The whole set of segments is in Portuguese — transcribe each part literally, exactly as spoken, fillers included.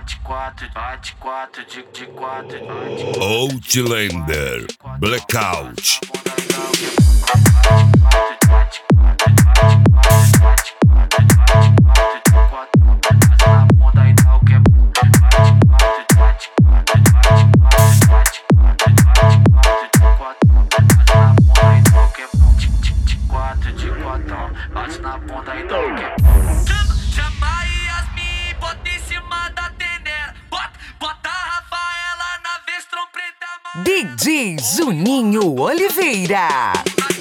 bate quatro, bate quatro, de, de quatro. Outlander Blackout. Bate na ponta e dá o que? Chama Yasmin, bota em cima da tenera. Bota, bota a Rafaela na vez, trompeta. D J Juninho Oliveira.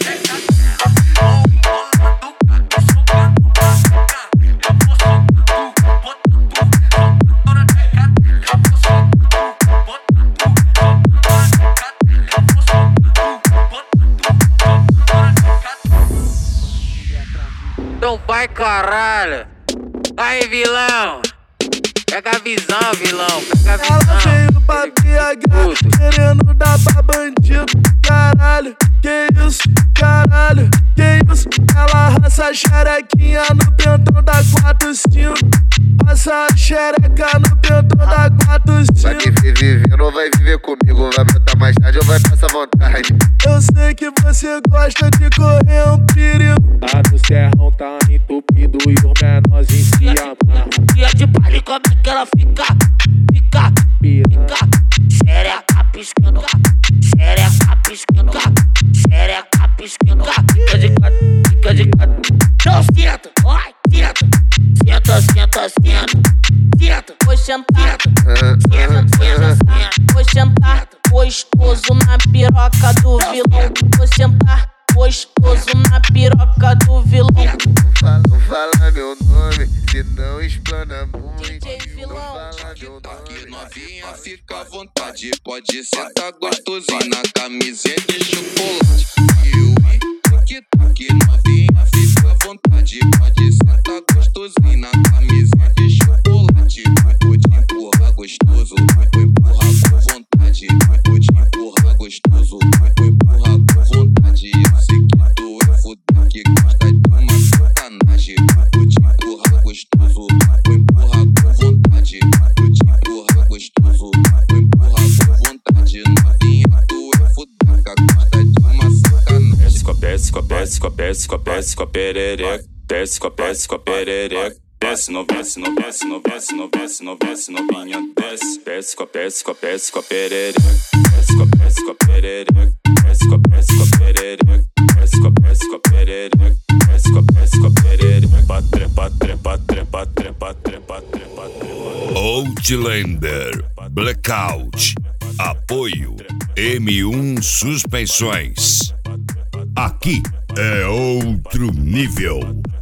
Então vai, caralho. Aí, vilão. Pega a visão, vilão. Pega a visão. Ela veio pra B H, querendo dar pra bandido. Caralho, que isso, caralho, que isso. Ela raça a xerequinha no pentão da quatro cinco. Passa a xereca no pentão da quatro cinco. Vai viver vivendo ou vai viver comigo? Vai brotar mais tarde ou vai passar vontade? Eu sei que você gosta de correr um perigo. Lá no serrão tá entupido e os menorzinhos se amarram. Dia de baile, como é que ela fica? Fica, fica. Xereca piscando, xereca piscando, xereca piscando. Fica de quatro, fica de quatro. Não senta, vai, senta. Senta, senta, senta. Senta, vou sentar. Senta, senta, senta. Vou sentar, gostoso na piroca do vilão. Vou sentar, gostoso na piroca do vilão. Não fala, não fala meu nome, senão explana muito. D J Vilão. Não fala meu nome. Aqui novinha, fica à vontade. Pode sentar gostosinho na camiseta de chocolate. Eu aqui, aqui novinha, fica à vontade. Pode sentar gostosinho na camiseta de chocolate. Vou te empurrar gostoso, vou empurrar com vontade. Vou te empurrar gostoso, vou empurrar com vontade. Eu sei que tu é foda, que gosta de uma sacanagem. Vou te empurrar gostoso, vou empurrar com vontade. Vou te empurrar gostoso, vou empurrar com vontade. Novinha, tu é foda, que gosta de uma sacanagem. Desce com a desce com a desce com a desce com a desce com a perereca. Desce com a desce com a perereca. Desce, não desce, não desce, não desce, não desce, não desce, novinha, desce. Desce com a desce com a desce com a perereca. Desce com a desce com a perereca. Desce com a desce com a perereca. Desce com a desce com a perereca. Desce com a desce com a perereca. Batre, batre, batre, batre, batre, batre, batre. Outlander Blackout. Apoio M um Suspensões. Aqui é outro nível.